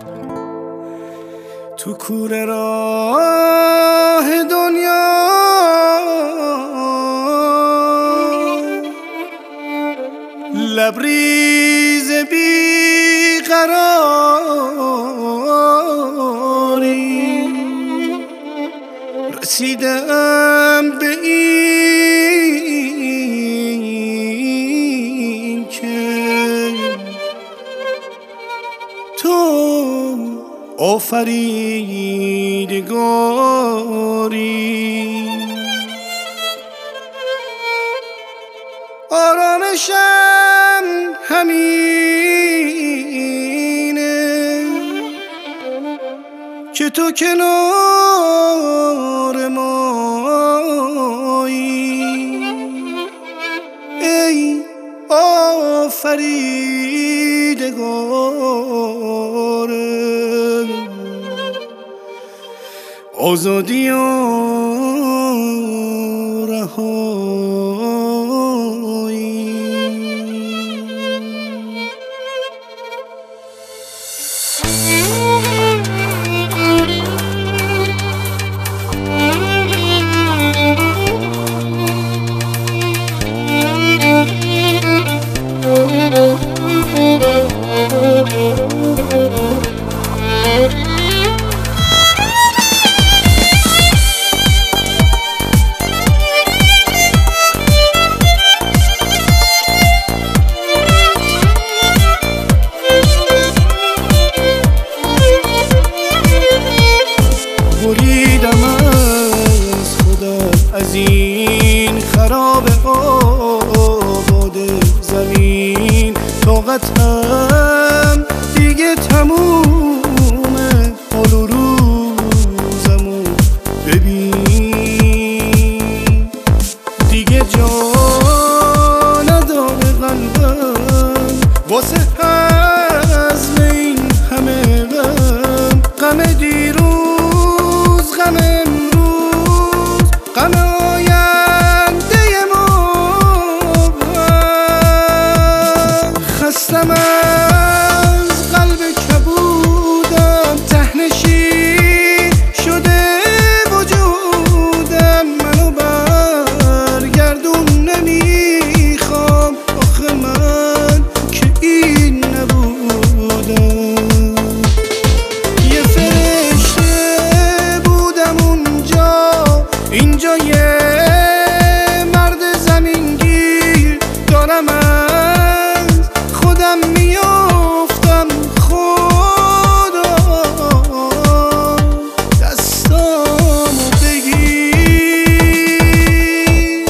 تو کوره راه دنیا لبریز بیقراری رسیدم به این که تو آفریدگاری آرامشم همینه که تو کنار مایی ای آفریدگار آزادی و رهایی. بریدم از خودم از این خراب آباد زمین طاقتم دیگه تمومه حال و روزمو ببین دیگه جا نداره قلبم واسه هضم این همه غم دیروز غم امروز غم آینده ما خستم از قلب کبودم ته‌نشین شده وجودم منو برگردون نمیخوام آخه من که این نبودم یه فرشته بودم اونجا اینجا یه مرد زمینگیر دارم از خودم میافتم خدا دستامو بگیر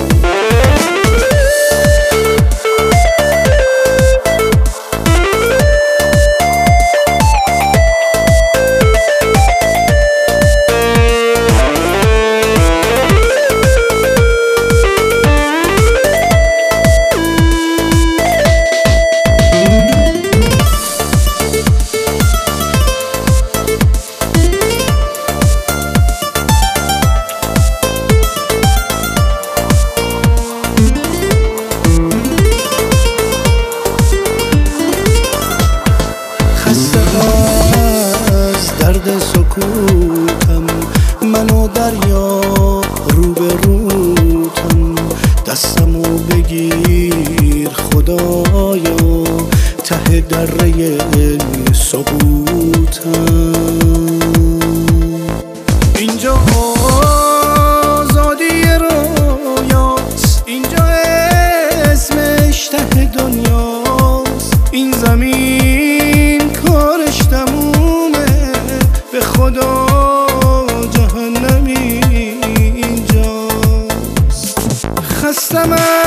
از درد سکوتم منو دریا رو به روتم دستمو بگیر خدایا ته دره سقوطم اینجا آزادی رویاست اینجا اسمش ته دنیاست این زمین کارش تمومه به خدا جهنمی اینجاست خستم